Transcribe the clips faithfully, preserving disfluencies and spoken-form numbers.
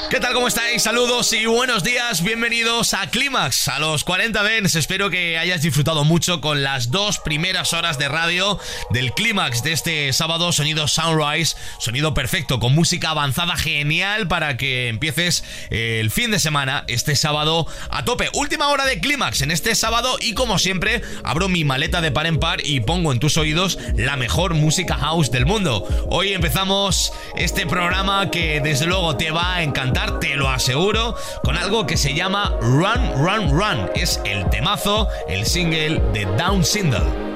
¿Qué tal? ¿Cómo estáis? Saludos y buenos días. Bienvenidos a Clímax, a los cuarenta Dents. Espero que hayas disfrutado mucho con las dos primeras horas de radio del Clímax de este sábado. Sonido Sunrise, sonido perfecto, con música avanzada genial para que empieces el fin de semana, este sábado a tope. Última hora de Clímax en este sábado y, como siempre, abro mi maleta de par en par y pongo en tus oídos la mejor música house del mundo. Hoy empezamos este programa que desde luego te va a encantar, te lo aseguro, con algo que se llama Run, Run, Run. Es el temazo, el single de Down Syndrome.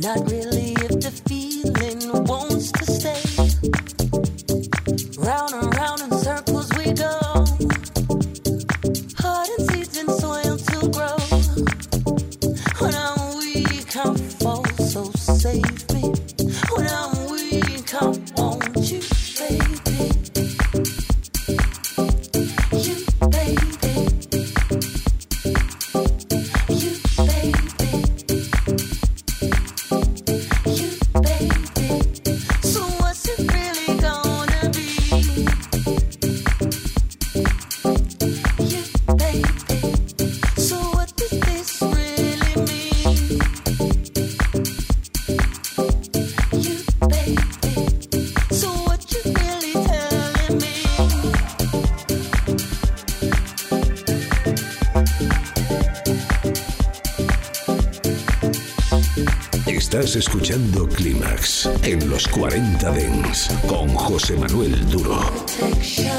Not really if the feeling wants to stay. Round and round in circles we go. Heart and seeds and soil to grow. When I'm weak, I'm fall, so save me. When I'm weak, I want you, baby. You, baby. You, baby. You, baby. So what's it really gonna be? You, baby. So what does this really mean? You, baby. So what you really telling me? Estás escuchando Clímax en los cuarenta Dance con José Manuel Duro. Protection.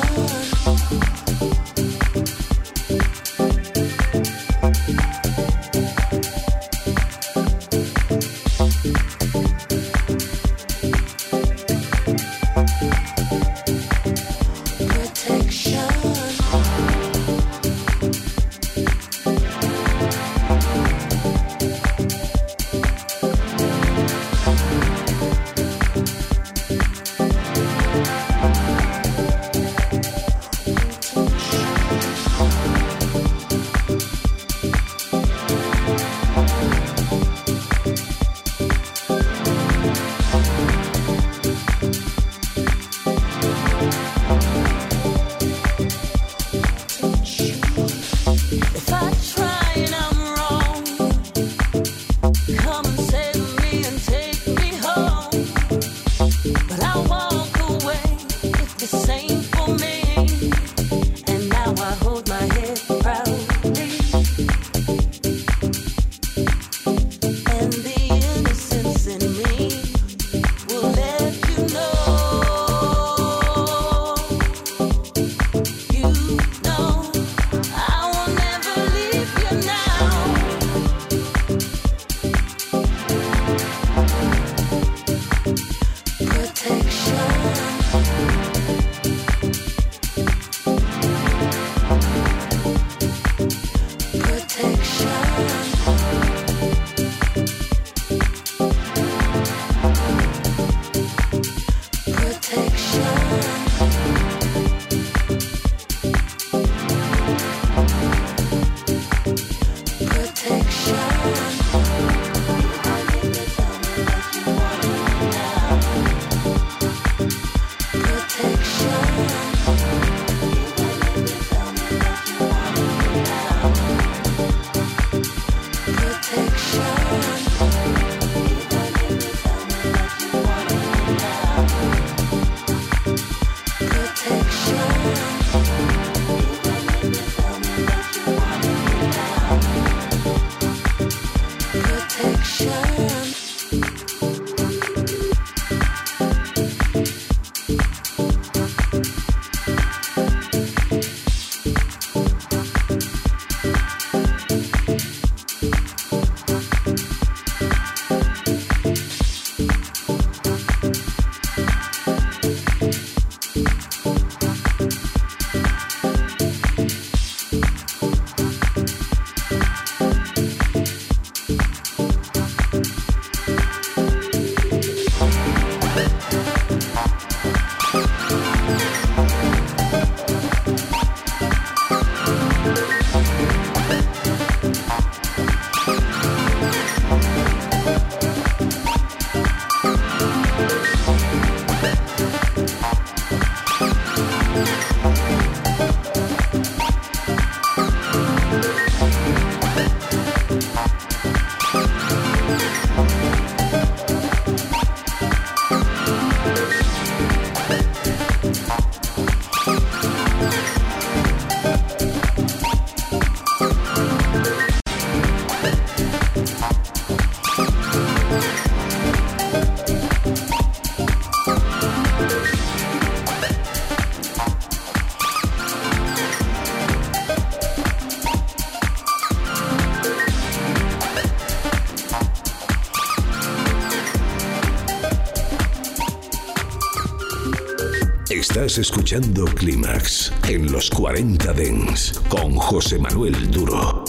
If I try and I'm wrong, come and save me and take me home. But I walk away if this ain't for me. And now I hold my head proudly. And the innocence in me will let you know. You know I will never leave you. Estás escuchando Clímax en los cuarenta Dance con José Manuel Duro.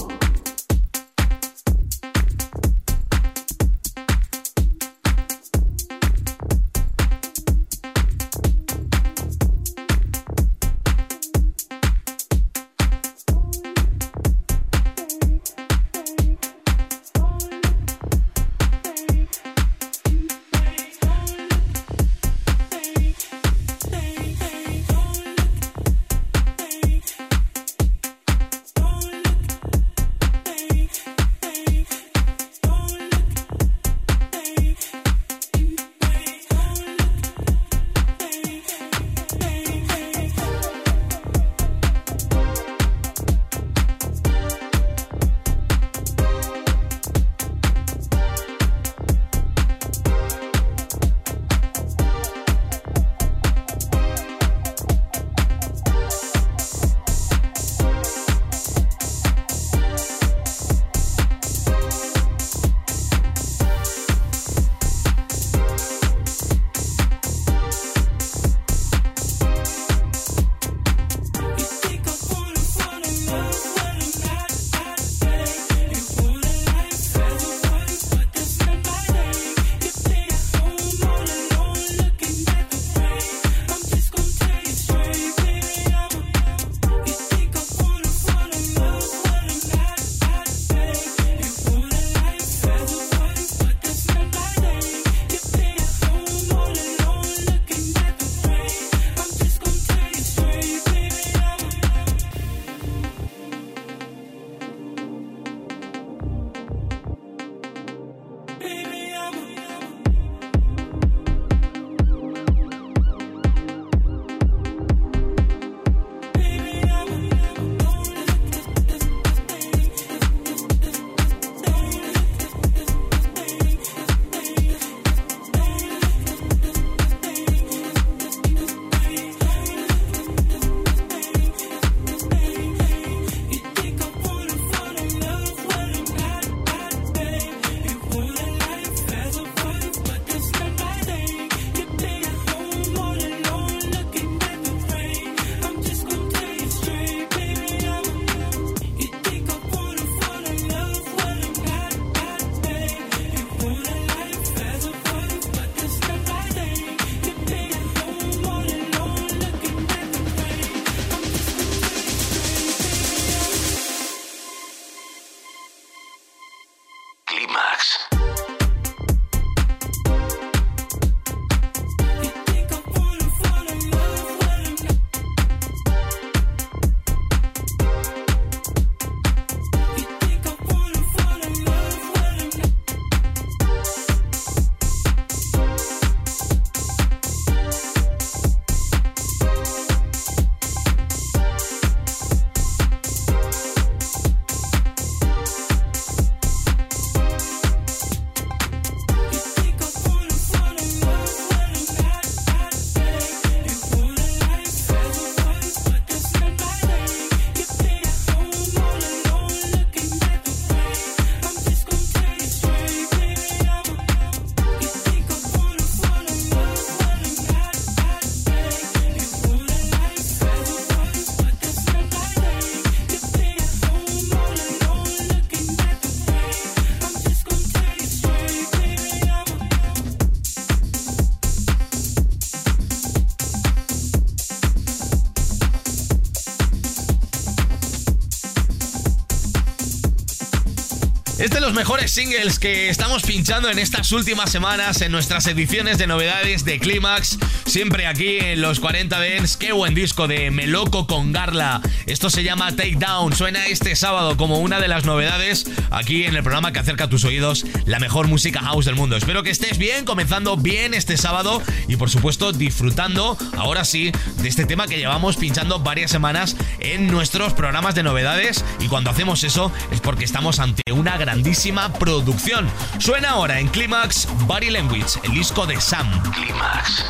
Es de los mejores singles que estamos pinchando en estas últimas semanas en nuestras ediciones de novedades de Clímax, siempre aquí en los cuarenta Dance. Qué buen disco de Meloco con Garla. Esto se llama Take Down. Suena este sábado como una de las novedades aquí en el programa que acerca a tus oídos la mejor música house del mundo. Espero que estés bien, comenzando bien este sábado y por supuesto disfrutando, ahora sí, de este tema que llevamos pinchando varias semanas en nuestros programas de novedades, y cuando hacemos eso es porque estamos ante una grandísima producción. Suena ahora en Clímax Body Language, el disco de Sam. Clímax.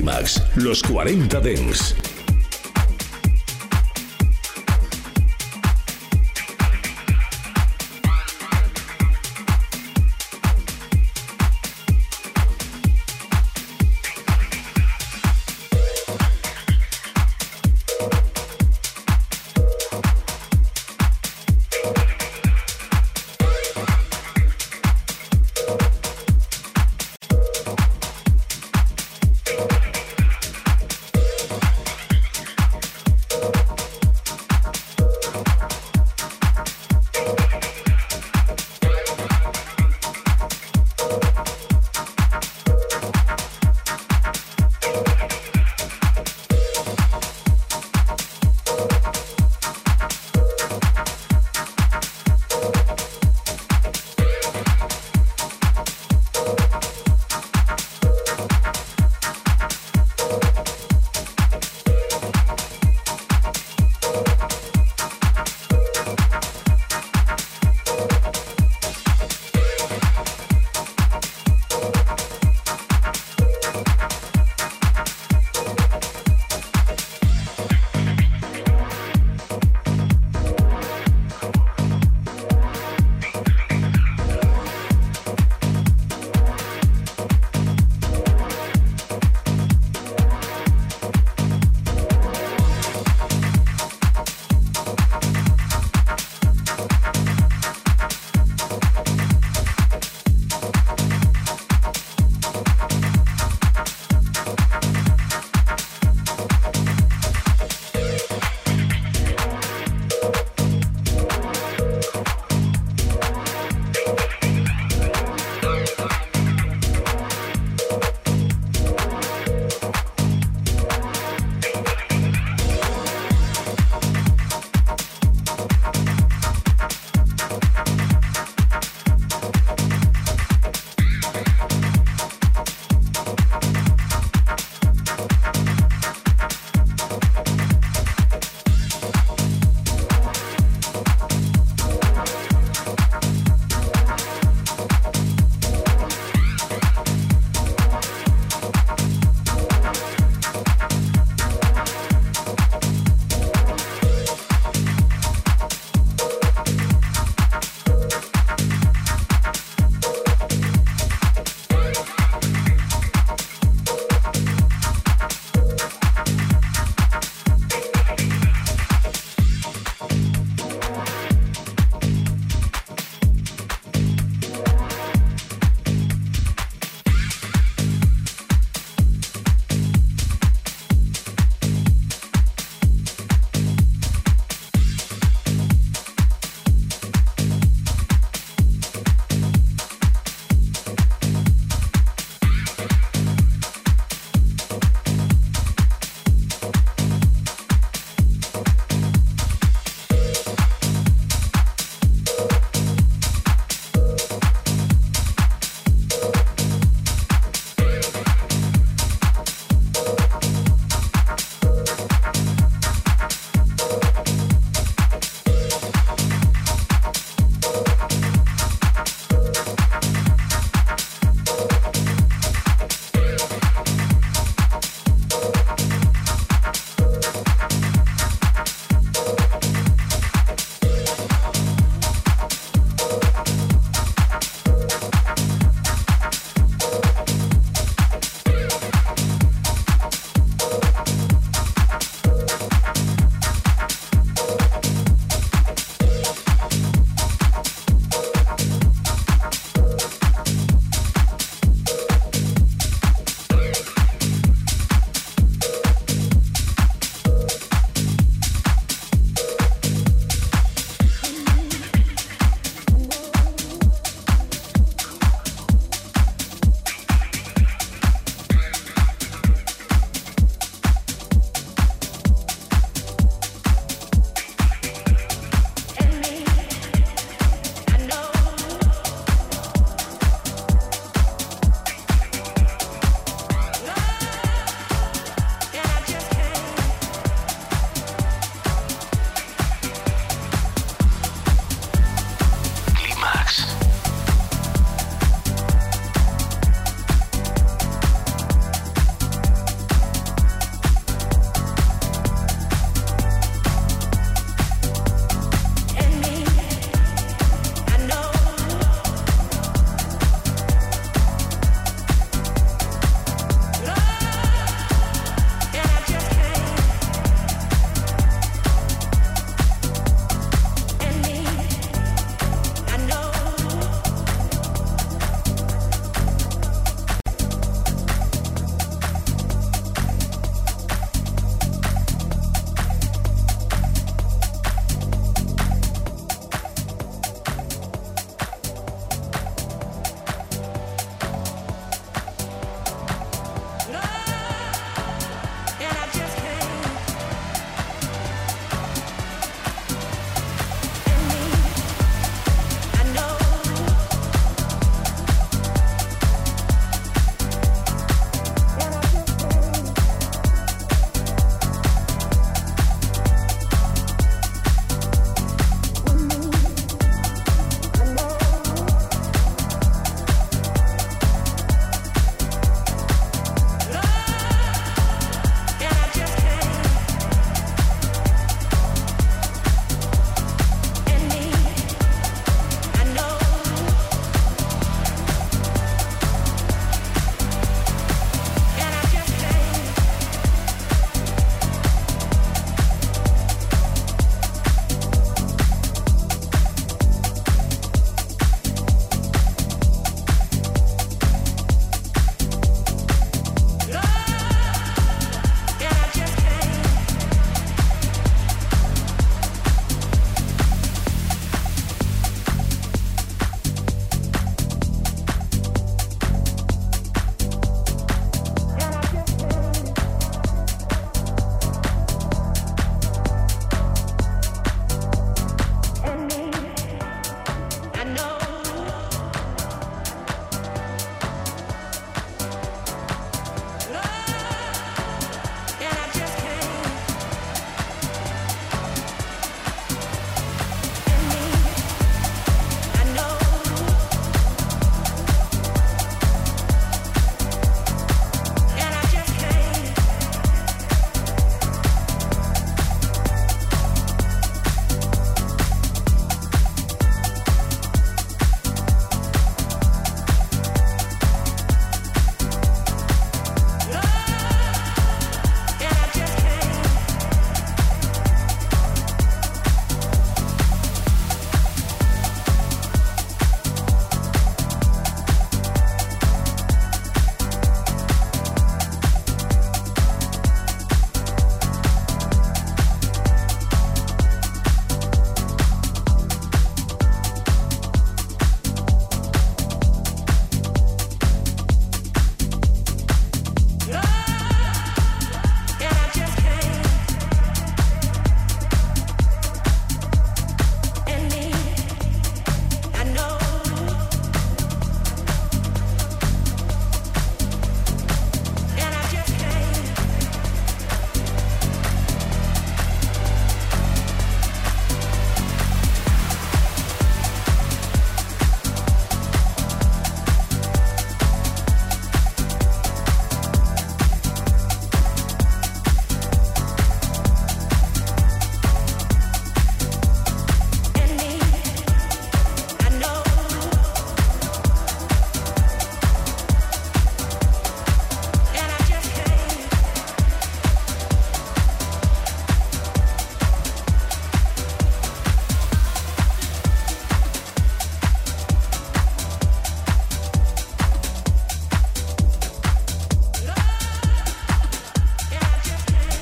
Clímax, los cuarenta Dance.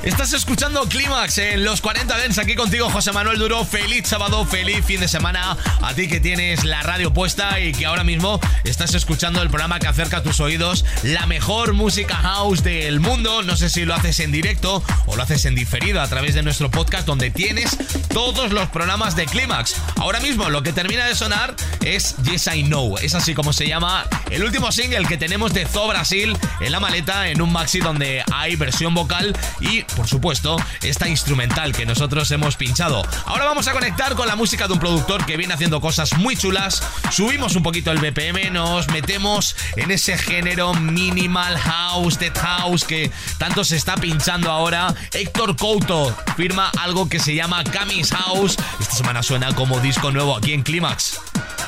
Estás escuchando Clímax en los cuarenta Dance, aquí contigo José Manuel Duro. Feliz sábado, feliz fin de semana a ti que tienes la radio puesta y que ahora mismo estás escuchando el programa que acerca a tus oídos la mejor música house del mundo. No sé si lo haces en directo o lo haces en diferido a través de nuestro podcast, donde tienes todos los programas de Clímax. Ahora mismo lo que termina de sonar es Yes I Know, es así como se llama el último single que tenemos de Zoo Brasil en la maleta, en un maxi donde hay versión vocal y, por supuesto, esta instrumental que nosotros hemos pinchado. Ahora vamos a conectar con la música de un productor que viene haciendo cosas muy chulas. Subimos un poquito el B P M, nos metemos en ese género minimal house, dead house que tanto se está pinchando ahora. Héctor Couto firma algo que se llama Camis House. Esta semana suena como disco nuevo aquí en Clímax.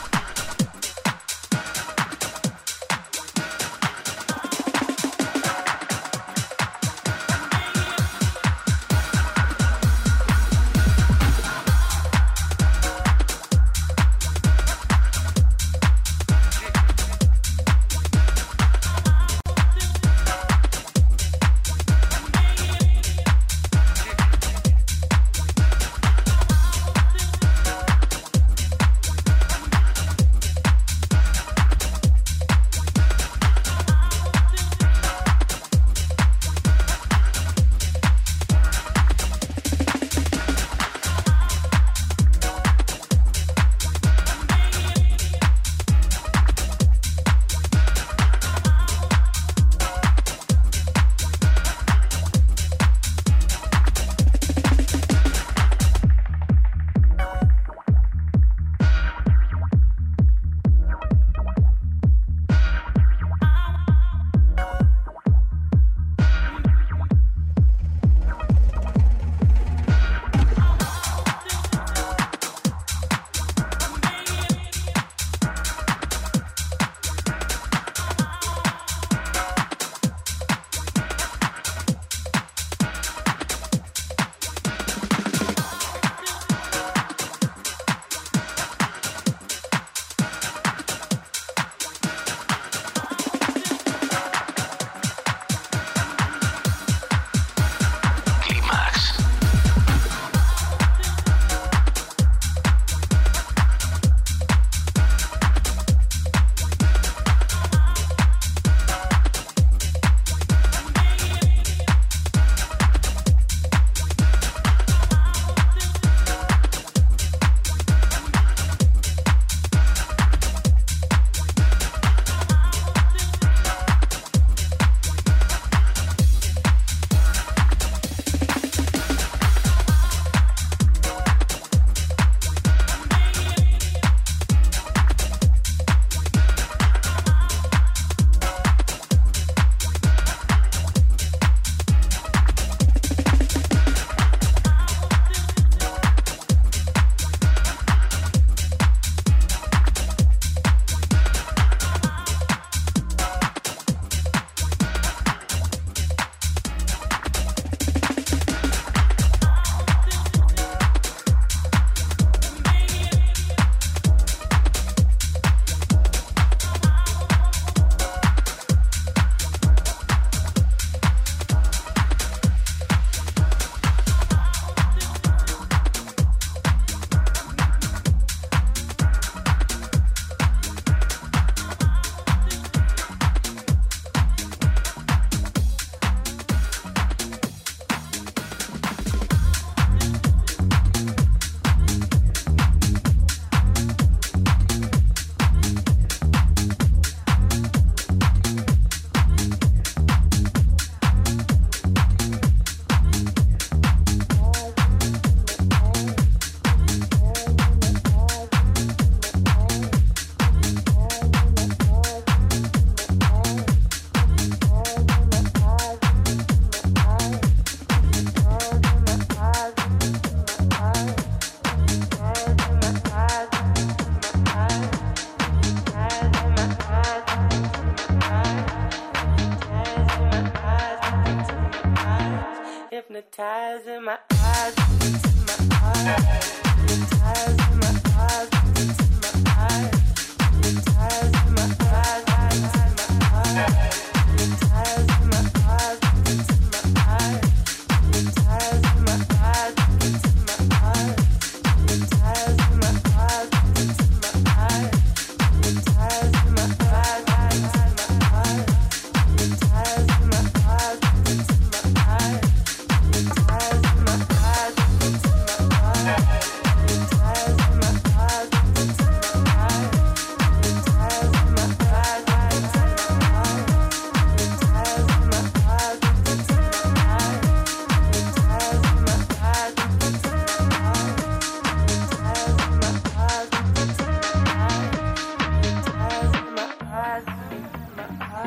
Hypnotizing my eyes, into my eyes. Hypnotizing my eyes, into my eyes. Hypnotizing my eyes, into my eyes. Hypnotizing my eyes, into my eyes.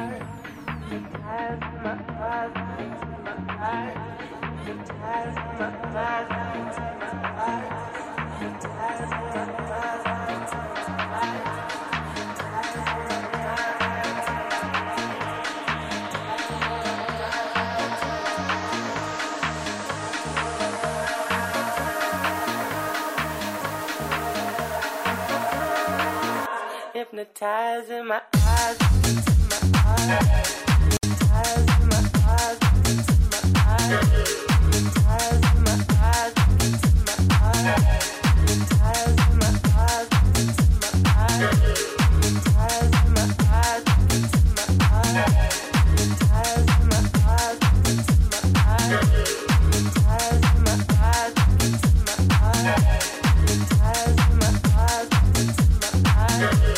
Hypnotizing my eyes, my eyes. Hypnotizing my eyes, my eyes. Hypnotizing my eyes, my eyes. Hypnotizing my eyes, my eyes. Hypnotizing my eyes, my eyes. Hypnotizing my eyes, my eyes. Hypnotizing my eyes, my eyes. Hypnotizing my eyes, my eyes.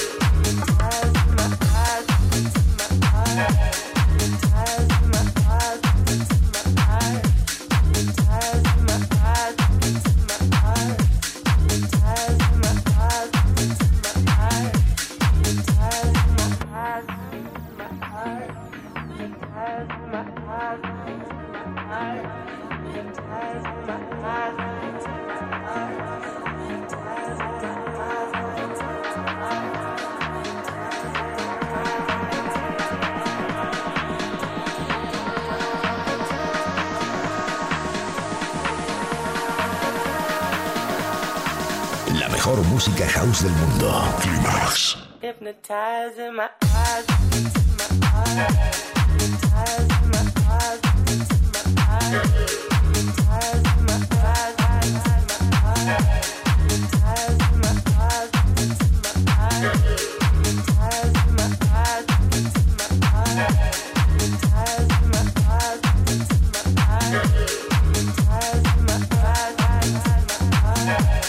La mejor música house del mundo. Climax. Hypnotizing my eyes, my eyes. Hypnotizing my eyes, my eyes. Hypnotizing my eyes, my eyes. Hypnotizing my eyes, my eyes. Hypnotizing my eyes, my eyes. Hypnotizing my eyes, my eyes. Hypnotizing my eyes, my eyes.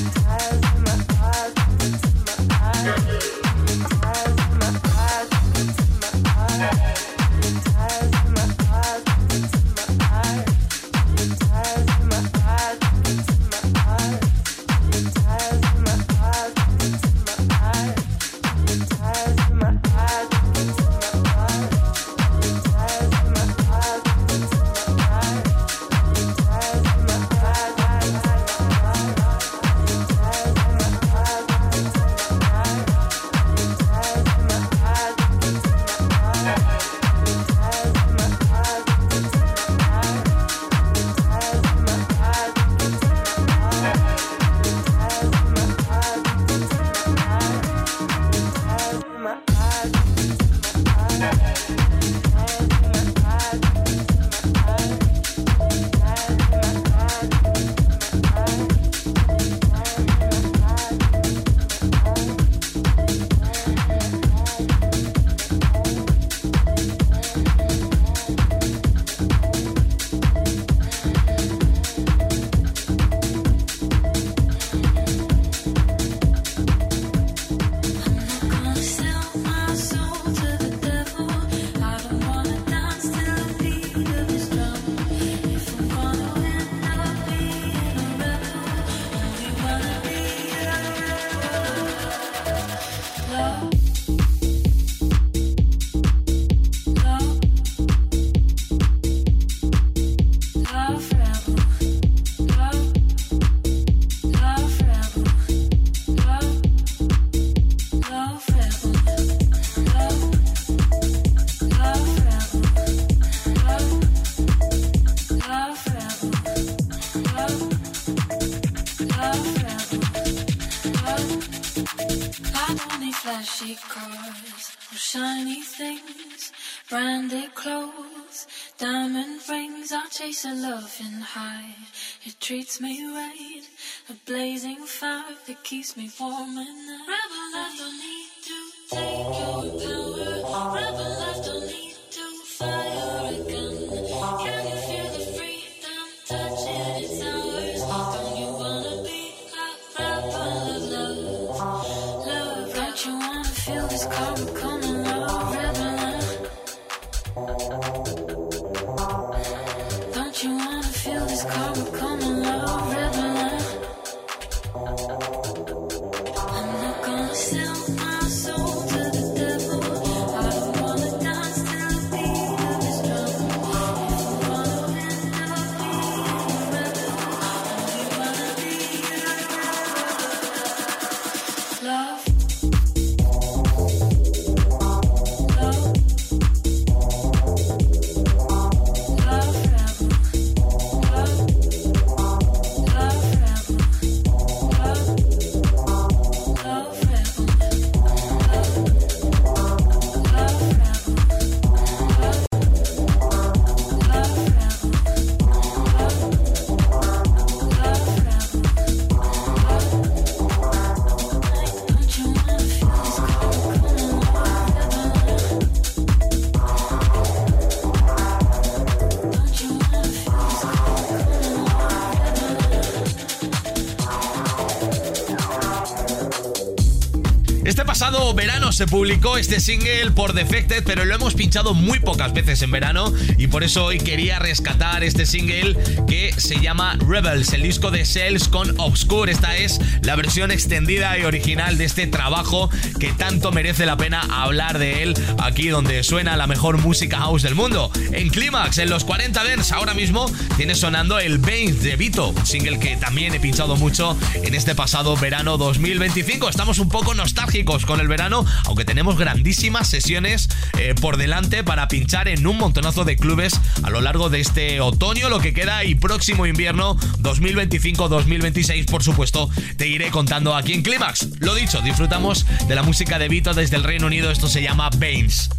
Flashy cars, or shiny things, branded clothes, diamond rings. I chase a love and high. It treats me right. A blazing fire that keeps me warm at night. Rebel life don't need to take your power. Rebel life don't need to fire a gun. Can you feel the freedom touching its hours? Don't you wanna be a rebel of love? Love, don't you wanna feel this karma coming love? Rebel life. Don't you wanna feel this karma coming love? Rebel life. I'm not gonna sell my soul to the devil. I don't wanna pasado verano se publicó este single por Defected, pero lo hemos pinchado muy pocas veces en verano y por eso hoy quería rescatar este single que se llama Rebels, el disco de Cells con Obscure. Esta es la versión extendida y original de este trabajo que tanto merece la pena hablar de él aquí donde suena la mejor música house del mundo. En Clímax, en los cuarenta Dance, ahora mismo tiene sonando el Veins de Vito, un single que también he pinchado mucho en este pasado verano dos mil veinticinco. Estamos un poco nostálgicos con el verano, aunque tenemos grandísimas sesiones eh, por delante para pinchar en un montonazo de clubes a lo largo de este otoño, lo que queda, y próximo invierno dos mil veinticinco dos mil veintiséis, por supuesto, te iré contando aquí en Clímax. Lo dicho, disfrutamos de la música de Vito desde el Reino Unido. Esto se llama Veins.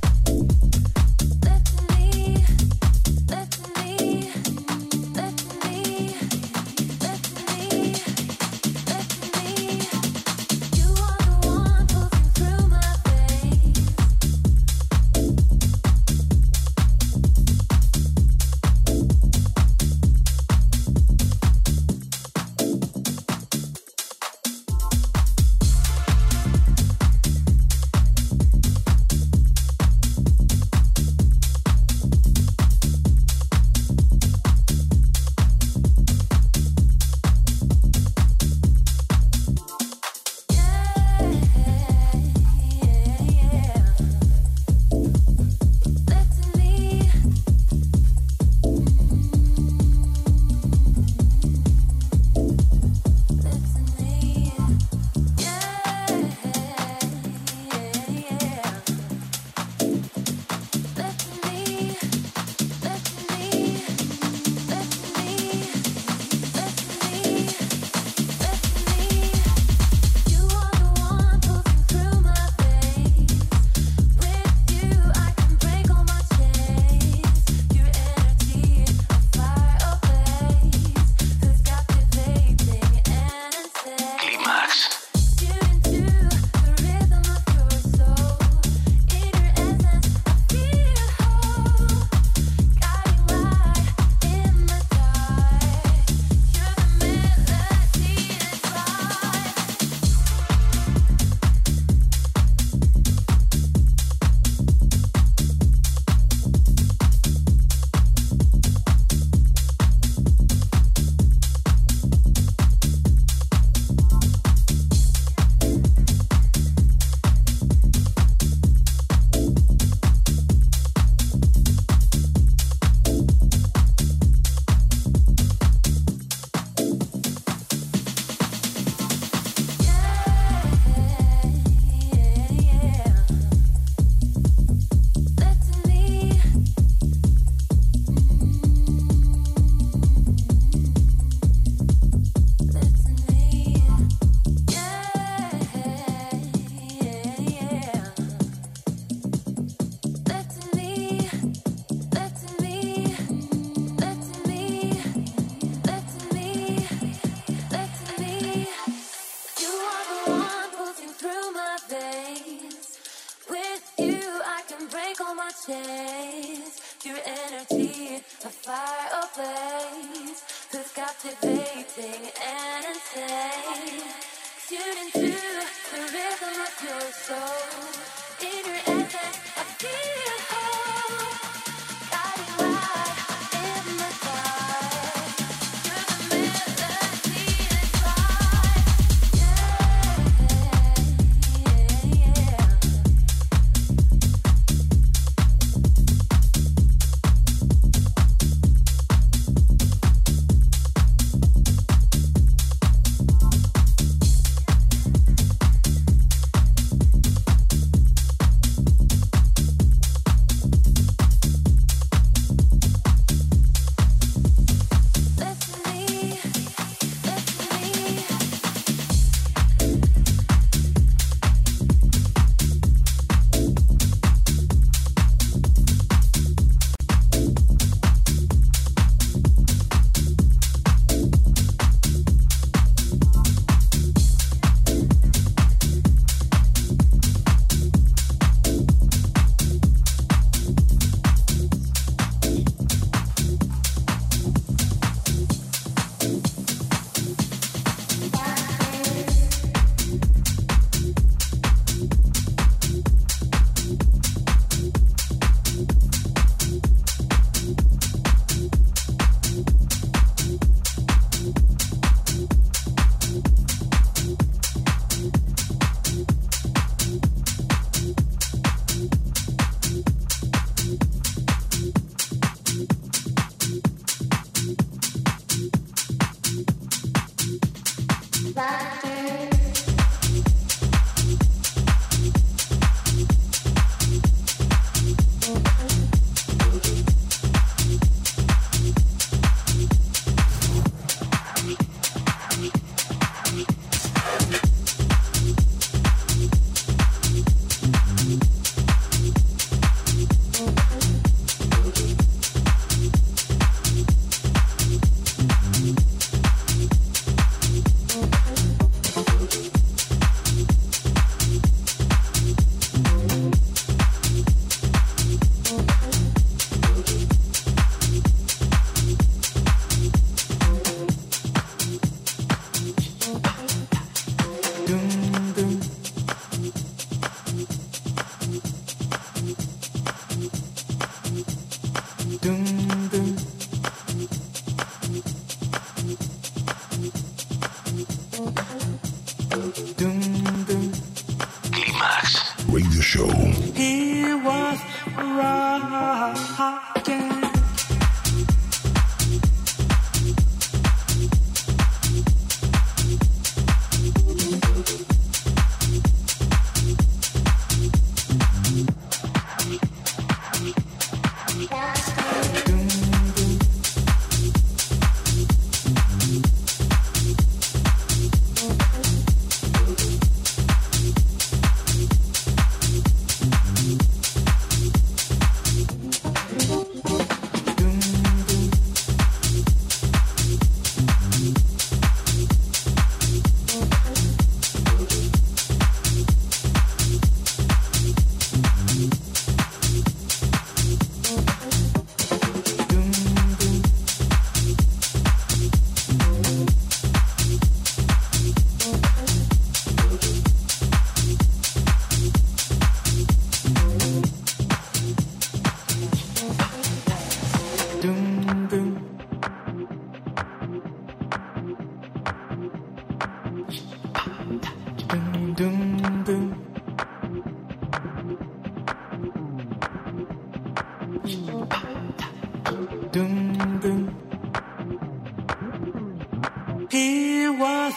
He was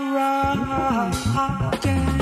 rocking.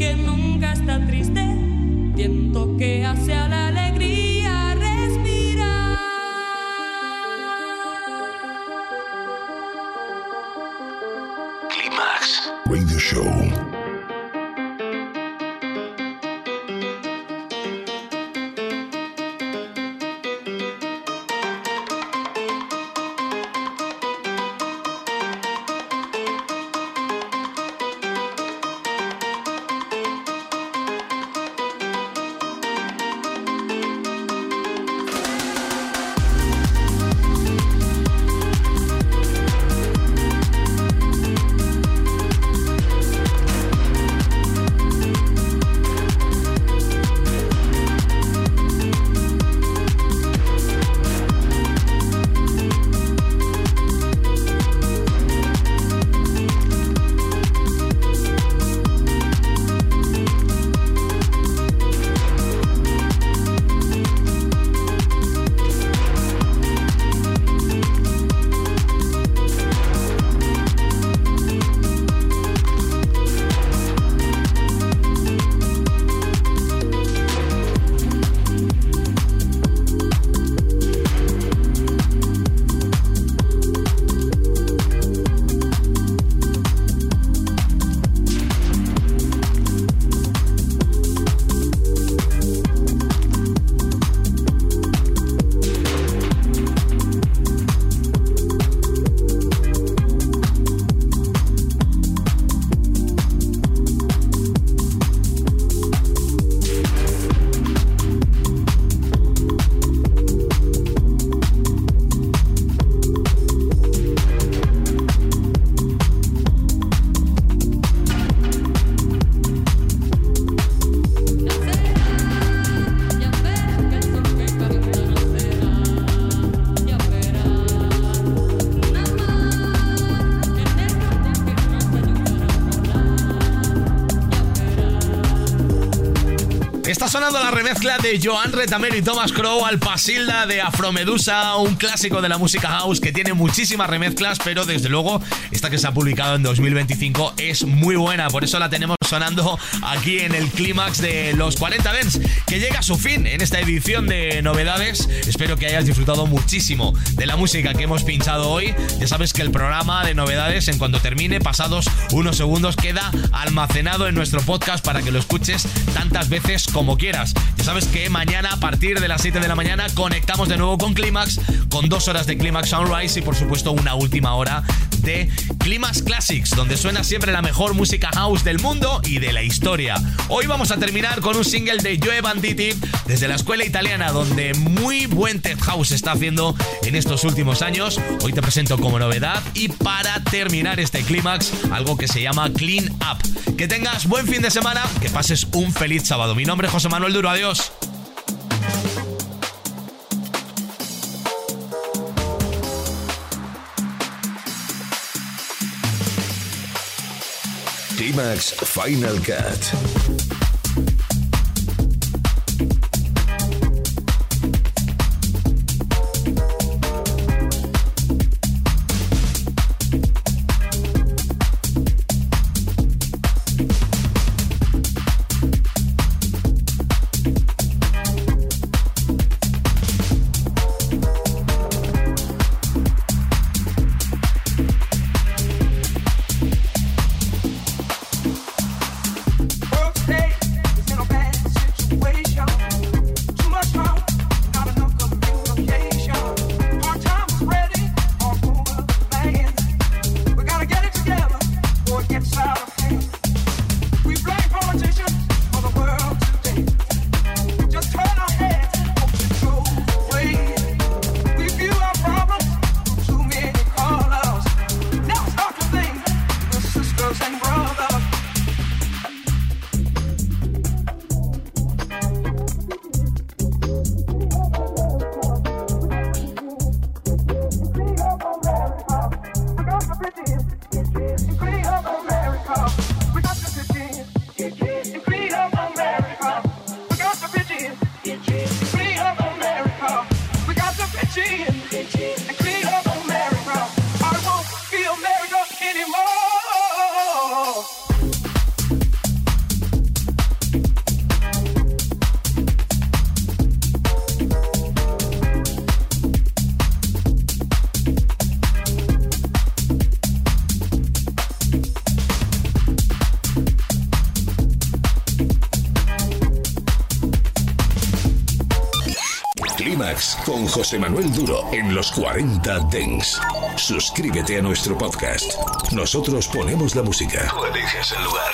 que nunca está triste, viento que hace a la alegría respirar. Clímax Radio Show. Está sonando la remezcla de Joan Retamero y Thomas Crow al Pasilda de Afromedusa, un clásico de la música house que tiene muchísimas remezclas, pero desde luego esta que se ha publicado en dos mil veinticinco es muy buena, por eso la tenemos sonando aquí en el clímax de los cuarenta Dance, que llega a su fin en esta edición de novedades. Espero que hayas disfrutado muchísimo de la música que hemos pinchado hoy. Ya sabes que el programa de novedades, en cuanto termine, pasados unos segundos, queda almacenado en nuestro podcast para que lo escuches tantas veces como quieras. Ya sabes que mañana a partir de las siete de la mañana conectamos de nuevo con Clímax, con dos horas de Clímax Sunrise y por supuesto una última hora de Clímax Classics, donde suena siempre la mejor música house del mundo y de la historia. Hoy vamos a terminar con un single de Joe Banditi desde la escuela italiana, donde muy buen tech house está haciendo en estos últimos años. Hoy te presento como novedad y para terminar este Clímax, algo que se llama Clean Up. Que tengas buen fin de semana, que pases un feliz sábado. Mi nombre es José Manuel Duro, adiós. Clímax Final Cut. Hey. Clímax con José Manuel Duro en los cuarenta Dance. Suscríbete a nuestro podcast. Nosotros ponemos la música. Tú eliges el lugar.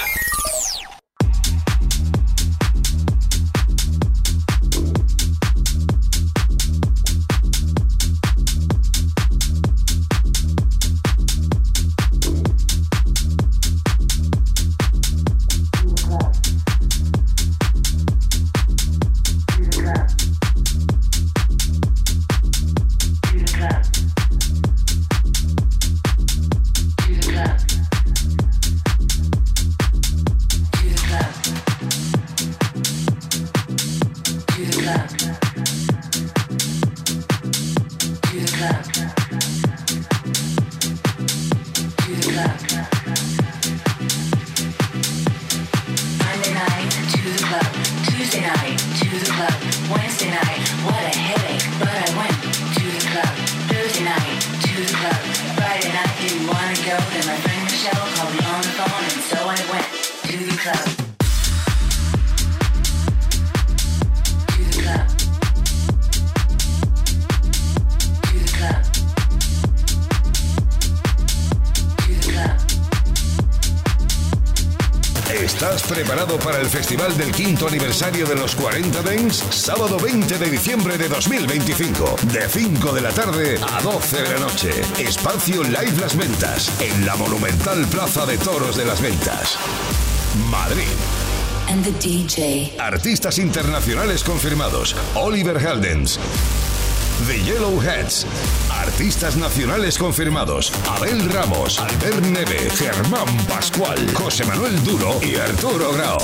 ¿Estás preparado para el festival del quinto aniversario de los cuarenta Dance? Sábado veinte de diciembre de dos mil veinticinco, de cinco de la tarde a doce de la noche. Espacio Live Las Ventas, en la monumental Plaza de Toros de Las Ventas, Madrid. And the D J. Artistas internacionales confirmados: Oliver Heldens, The Yellowheads. Artistas nacionales confirmados: Abel Ramos, Albert Neve, Germán Pascual, José Manuel Duro y Arturo Grau.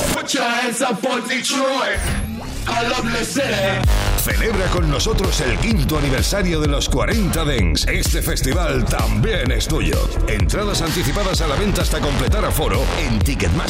Celebra con nosotros el quinto aniversario de los cuarenta Dance. Este festival también es tuyo. Entradas anticipadas a la venta hasta completar aforo en Ticketmaster.